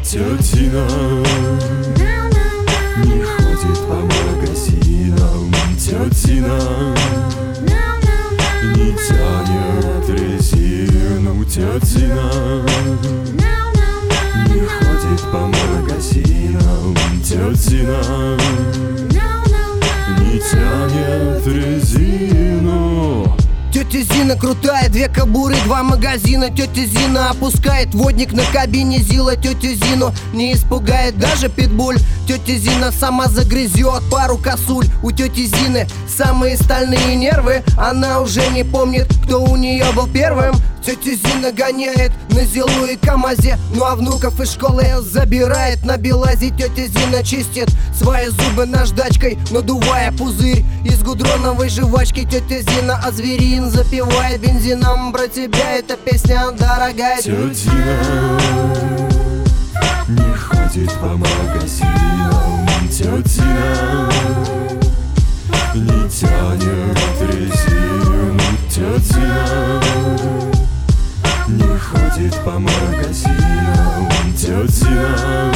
Тётя Зина не ходит по магазинам. Тётя Зина не тянет резину. Тётя Зина не ходит по магазинам. Тётя Зина не тянет резину. Тетя Зина крутая, 2 кобуры, 2 магазина. Тетя Зина опускает водник на кабине Зила. Тетя Зину не испугает даже питбуль. Тетя Зина сама загрызет пару косуль. У тети Зины самые стальные нервы. Она уже не помнит, кто у нее был первым. Тетя Зина гоняет на Зилу и КамАЗе. Ну а внуков из школы забирает на Белазе. Тетя Зина чистит свои зубы наждачкой, надувая пузырь из гудроновой жвачки. Тетя Зина озверин запивает бензином. Про тебя эта песня дорогая. Тётя Зина не ходит по магазинам. Тётя Зина не тянет резину. Тётя Зина не ходит по магазинам. Тётя Зина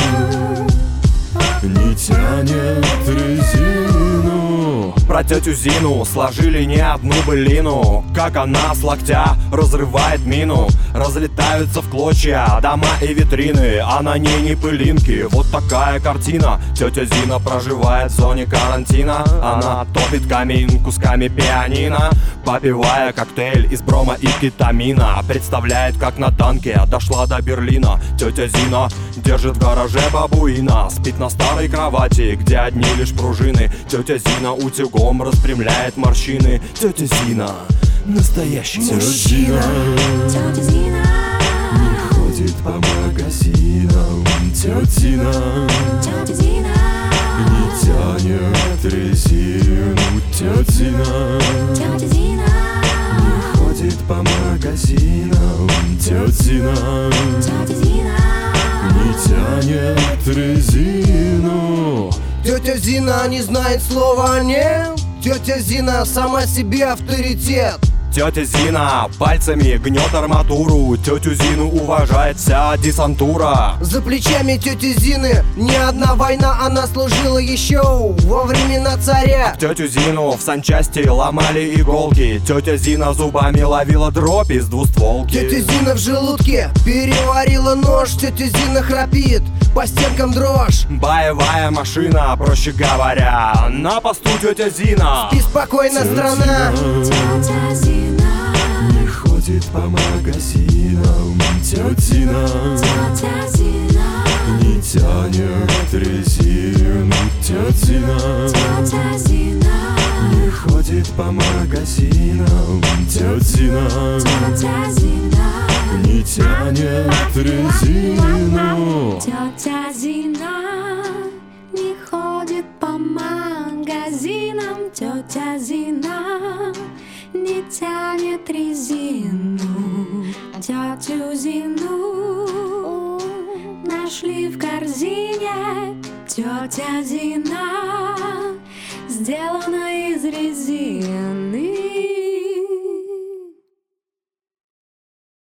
не тянет резину. Про тетю Зину сложили не одну былину. Как она с локтя разрывает мину. Разлетаются в клочья дома и витрины, а на ней не пылинки. Вот такая картина. Тетя Зина проживает в зоне карантина. Она топит камин кусками пианино, попивая коктейль из брома и кетамина. Представляет, как на танке дошла до Берлина. Тетя Зина держит в гараже бабуина. Спит на старой кровати, где одни лишь пружины. Тетя Зина утюгом распрямляет морщины. Тетя Зина настоящий мужчина. Тётя Зина не ходит по магазинам. Тётя Зина не тянет резину. Тётя Зина не ходит по магазинам. Тётя Зина не тянет резину. Тетя Зина не знает слова «нет». Тетя Зина сама себе авторитет. Тетя Зина пальцами гнет арматуру. Тетю Зину уважает вся десантура. За плечами тети Зины не одна война. Она служила еще во времена царя. Тетю Зину в санчасти ломали иголки. Тетя Зина зубами ловила дробь из двустволки. Тетя Зина в желудке переварила нож. Тетя Зина храпит, по стенкам дрожь. Боевая машина, проще говоря. На посту тетя Зина. Спи спокойно, страна. Тётя Зина не ходит по магазинам. Тётя Зина не тянет резину. Тётя Зина не ходит по магазинам. Тётя Зина не тянет резину. Тетя Зина не ходит по магазинам. Тетя Зина не тянет резину. Тетю Зину нашли в корзине. Тетя Зина сделана из резины.